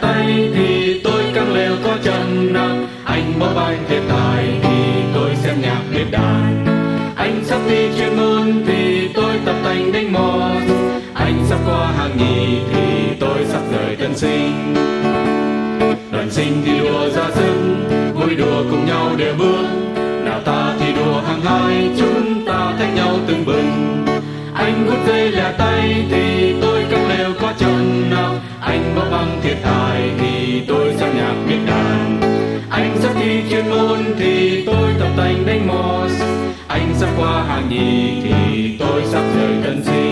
tay thì tôi căng lều có chân nào. Anh bóp vai thiệt thòi thì tôi xem nhạc biết đàn. Anh sắp thi chuyên môn thì tôi tập tành đánh mò. Anh sắp qua hạng nhì thì tôi sắp rời tân sinh. Đoàn sinh thì đùa ra sức, vui đùa cùng nhau đều bước. Nào ta thì đùa hàng hai, chúng ta thách nhau từng bừng. Anh hút dây lẻ tay thì tôi căng lều có chân nào. Anh bóp băng thiệt thòi thì tôi sang nhạc biết đàn. Anh sắp thi chuyên môn thì tôi tập tành đánh mò. Anh sắp qua hạng nhì thì tôi sắp rời tân sinh.